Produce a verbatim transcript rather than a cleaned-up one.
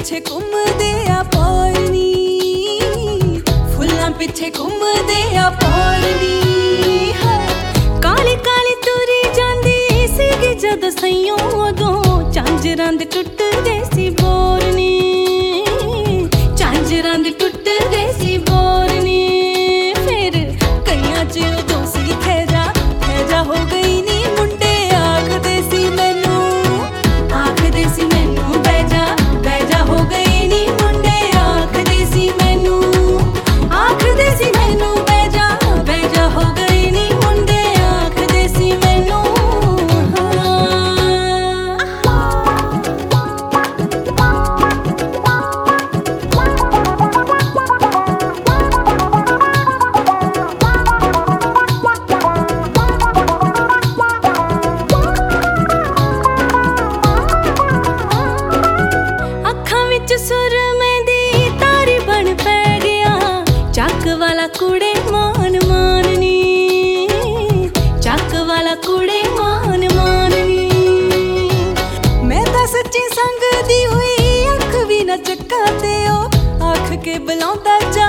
ਪਿੱਛੇ ਘੁੰਮਦੇ ਆ ਪੌੜਨੀ, ਫੁੱਲਾਂ ਪਿੱਛੇ ਘੁੰਮਦੇ ਆ ਪੌੜਨੀ। ਕਾਲੀ ਕਾਲੀ ਤੁਰੀ ਜਾਂਦੀ ਸੀਗੀ ਜਦੋਂ ਸਈਓਂ, ਉਦੋਂ ਝਾਂਜਰਾਂ ਦੇ ਟੁੱਟਦੇ ਸੀ ਬੋਰਨੀ, ਝਾਂਜਰਾਂ ਦੇ ਟੁੱਟਦੇ ਸੀ ਬੋਰਨੀ। ਫਿਰ ਕਈਆਂ ਚ ਉਦੋਂ ਸੀ ਖੈਜਾ, ਖੈਜਾ ਹੋ ਗਈ ਨੀ ਮੁੰਡੇ ਆਖਦੇ ਸੀ ਮੈਨੂੰ, ਆਖਦੇ ਸੀ ਮੈਨੂੰ ਬਹਿ ਜਾ, ਬਹਿ ਜਾ ਹੋ ਗਈ ਨੀ ਮੁੰਡੇ ਆਖਦੇ ਸੀ ਮੈਨੂੰ, ਆਖਦੇ ਸੀ ਮੈਨੂੰ ਬਹਿ ਜਾ, ਬਹਿ ਜਾ ਹੋ ਗਈ ਨੀ ਮੁੰਡੇ ਆਖਦੇ ਸੀ ਮੈਨੂੰ। ਅੱਖਾਂ ਵਿੱਚ ਸੁਰਮੇ ਦੀ ਤਾਰੀ ਬਣ ਪੈ ਗਿਆ, ਚੱਕ ਵਾਲਾ ਕੁੜੇ ਮਾਨ ਮਾਨਨੀ, ਚੱਕ ਵਾਲਾ ਕੁੜੇ ਮਾਨ ਮਾਨਨੀ। ਮੈਂ ਤਾਂ ਸੱਚੀ ਸੰਗਦੀ ਹੋਈ ਅੱਖ ਵੀ ਨਾ ਚੱਕਾ ਤੇ ਉਹ ਆਖ ਕੇ ਬੁਲਾਉਂਦਾ